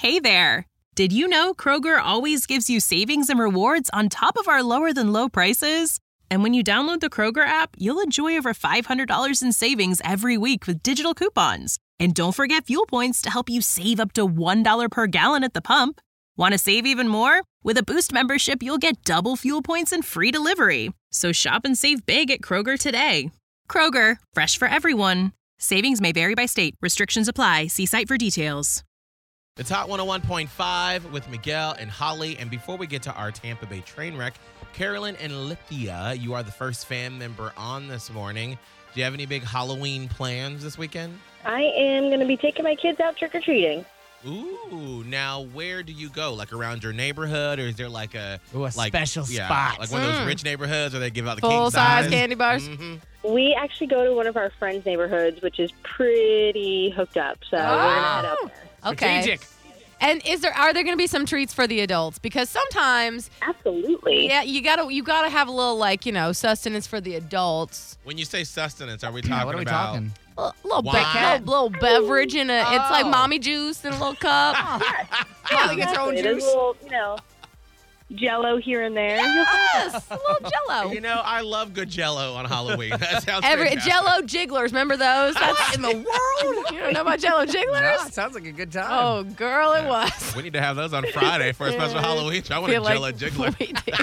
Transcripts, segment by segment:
Hey there! Did you know Kroger always gives you savings and rewards on top of our lower-than-low prices? And when you download the Kroger app, you'll enjoy over $500 in savings every week with digital coupons. And don't forget fuel points to help you save up to $1 per gallon at the pump. Want to save even more? With a Boost membership, you'll get double fuel points and free delivery. So shop and save big at Kroger today. Kroger, fresh for everyone. Savings may vary by state. Restrictions apply. See site for details. It's Hot 101.5 with Miguel and Holly. And before we get to our Tampa Bay train wreck, Carolyn and Lithia, you are the first fan member on this morning. Do you have any big Halloween plans this weekend? I am going to be taking my kids out trick-or-treating. Ooh, now where do you go? Like around your neighborhood, or is there like a special spot? Like one of those rich neighborhoods where they give out the full-size candy bars? Mm-hmm. We actually go to one of our friends' neighborhoods, which is pretty hooked up, so we're going to head out there. Okay. Strategic. And are there going to be some treats for the adults? Because sometimes, Absolutely. yeah, you gotta have a little sustenance for the adults. When you say sustenance, are we talking What are we about? talking? A little, Wine? little beverage in a. It's like mommy juice in a little cup. Molly gets her own There's juice. a little, Jell-O here and there. Yes, a little Jell-O. You know, I love good Jell-O on Halloween. That sounds Every fantastic. Jell-O jigglers, remember those? That's In the world? You don't know about Jell-O jigglers? No, it sounds like a good time. Oh, girl, it was. We need to have those on Friday for a special Halloween show. I want a Feel like Jell-O jiggler. we do.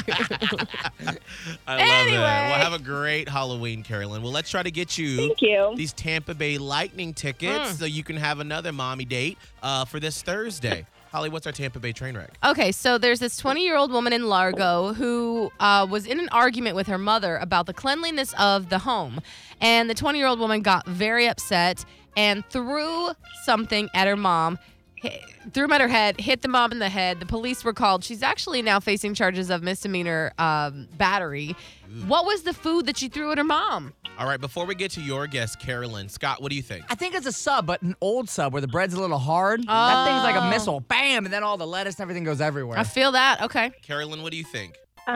I love Anyway. that. Well, have a great Halloween, Carolyn. Well, let's try to get you Thank you. these Tampa Bay Lightning tickets so you can have another mommy date for this Thursday. Holly, what's our Tampa Bay train wreck? Okay, so there's this 20-year-old woman in Largo who was in an argument with her mother about the cleanliness of the home. And the 20-year-old woman got very upset and threw something at her mom, threw him at her head, hit the mom in the head. The police were called. She's actually now facing charges of misdemeanor battery. What was the food that she threw at her mom? All right, before we get to your guest, Carolyn, Scott, what do you think? I think it's a sub, but an old sub where the bread's a little hard. That thing's like a missile. Bam! And then all the lettuce and everything goes everywhere. I feel that. Okay. Carolyn, what do you think?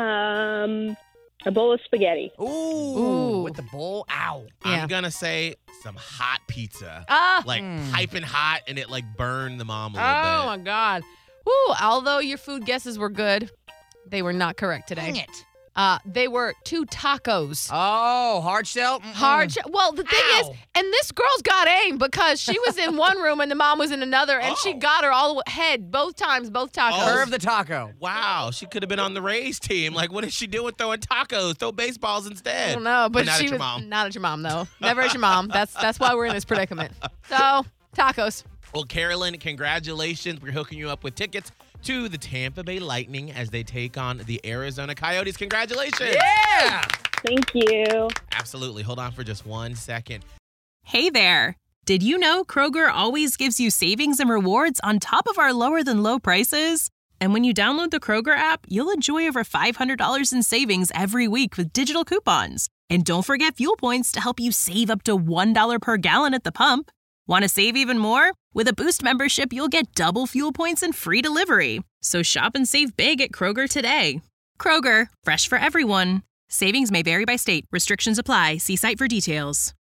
A bowl of spaghetti. Ooh. With the bowl. Ow. Yeah. I'm going to say some hot pizza. Ah. Like piping hot, and it like burned the mom a little Oh, my bit. God. Woo, although your food guesses were good, they were not correct today. Dang it. They were 2 tacos. Oh, hard shell? Well, the thing is, and this girl's got aim because she was in one room and the mom was in another, and she got her all the head both times, both tacos. Curve the taco. Wow, she could have been on the Rays team. Like, what is she doing throwing tacos? Throw baseballs instead. I don't know, but not she at your was mom. not at your mom though. Never at your mom. That's why we're in this predicament. So tacos. Well, Carolyn, congratulations. We're hooking you up with tickets to the Tampa Bay Lightning as they take on the Arizona Coyotes. Congratulations. Yeah! Thank you. Absolutely. Hold on for just 1 second. Hey there! Did you know Kroger always gives you savings and rewards on top of our lower-than-low prices? And when you download the Kroger app, you'll enjoy over $500 in savings every week with digital coupons. And don't forget fuel points to help you save up to $1 per gallon at the pump. Want to save even more? With a Boost membership, you'll get double fuel points and free delivery. So shop and save big at Kroger today. Kroger, fresh for everyone. Savings may vary by state. Restrictions apply. See site for details.